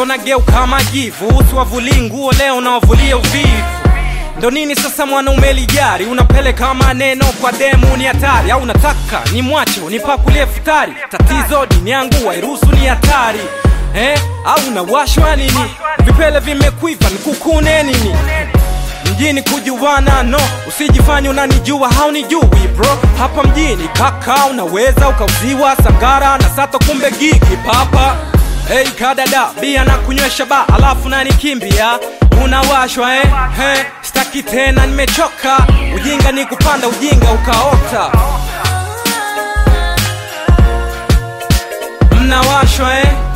nageuka majivu, usiwavulie nguo leo na wavulie uvivu. Ndo nini sasa mwanaume lijari, unapeleka maneno kwa demu ni hatari. Au unataka ni mwache unipakulie futari, tatizo dini yangu wairuhusu ni hatari. Au unawashwa nini, vipele vimekuiva nikukune nini? Mjini kujuwana no, usijifanye unanijua haunijui bro. Hapa mjini kaka unaweza ukauziwa sangara na sato kumbe gigi papa. Kadada bia na kunywesha ba alafu nanikimbia, unawashwa Staki tena nimechoka, ujinga ni kupanda ujinga ukaota. Mnawashwa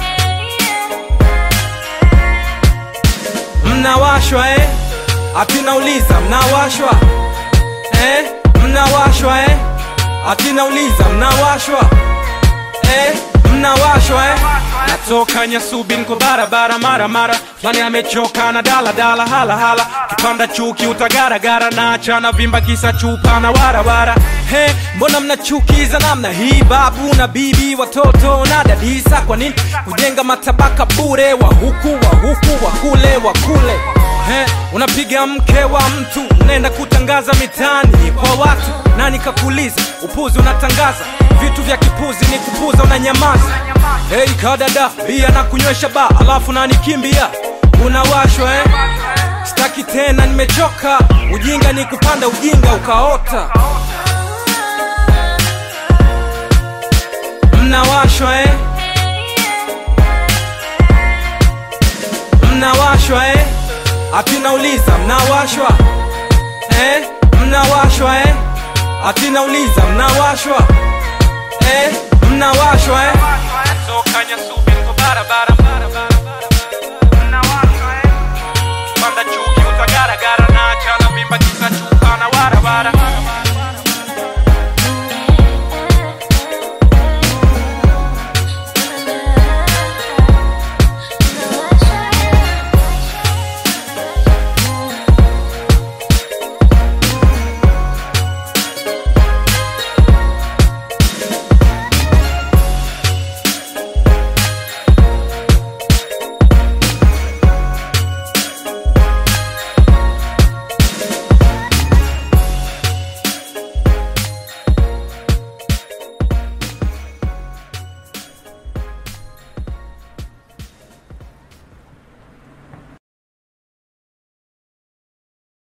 mnawashwa ati nauliza mnawashwa mnawashwa ati nauliza mnawashwa mnawashwa Natoka Nyasubi niko barabara mara flani amechoka na dala hala kipanda chuki utagaragara na achana vimba kisa chupa na warawara. Mbona mnachukiza namna hii babu na bibi, watoto na dadisa? Kwa nini kujenga matabaka bure, wa huku wa kule? Unapiga mke wa mtu, unaenda kutangaza mitani kwa watu. Nani kakuliza upuzi unatangaza? Vitu vya kipuzi ni kupuza unanyamaza. Kadada bia na kunywesha ba alafu nanikimbia, unawashwa Staki tena nimechoka, ujinga ni kupanda ujinga ukaota. Mnawashwa mnawashwa ati nauliza mnawashwa mnawashwa ati nauliza mnawashwa mnawashwa Natoka Nyasubi niko barabara